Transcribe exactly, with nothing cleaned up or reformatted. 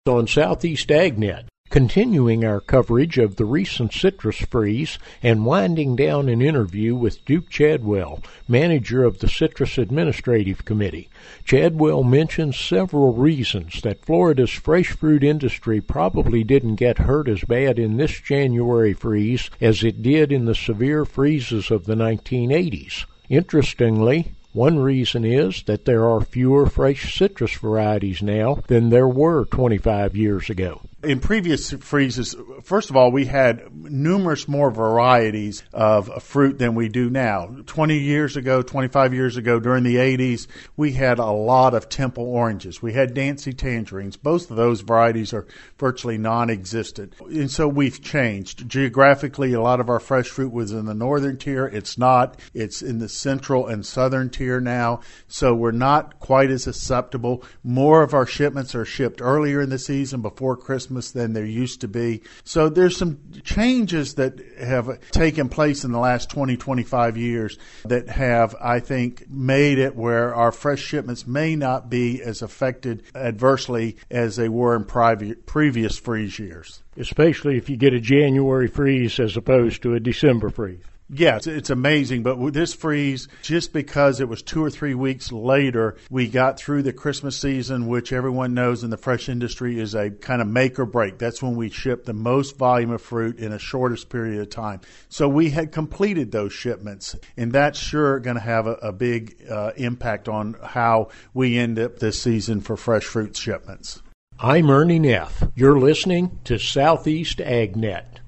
On Southeast AgNet, continuing our coverage of the recent citrus freeze and winding down an interview with Duke Chadwell, manager of the Citrus Administrative Committee. Chadwell mentions several reasons that Florida's fresh fruit industry probably didn't get hurt as bad in this January freeze as it did in the severe freezes of the nineteen eighties. Interestingly, one reason is that there are fewer fresh citrus varieties now than there were twenty-five years ago. In previous freezes, first of all, we had numerous more varieties of fruit than we do now. twenty years ago, twenty-five years ago, during the eighties, we had a lot of Temple oranges. We had Dancy tangerines. Both of those varieties are virtually non-existent. And so we've changed. Geographically, a lot of our fresh fruit was in the northern tier. It's not. It's in the central and southern tier now. So we're not quite as susceptible. More of our shipments are shipped earlier in the season before Christmas than there used to be. So there's some changes that have taken place in the last twenty, twenty-five years that have, I think, made it where our fresh shipments may not be as affected adversely as they were in previous freeze years. Especially if you get a January freeze as opposed to a December freeze. Yeah, it's, it's amazing, but with this freeze, just because it was two or three weeks later, we got through the Christmas season, which everyone knows in the fresh industry is a kind of make or break. That's when we ship the most volume of fruit in a shortest period of time. So we had completed those shipments, and that's sure going to have a, a big uh, impact on how we end up this season for fresh fruit shipments. I'm Ernie Neff. You're listening to Southeast AgNet.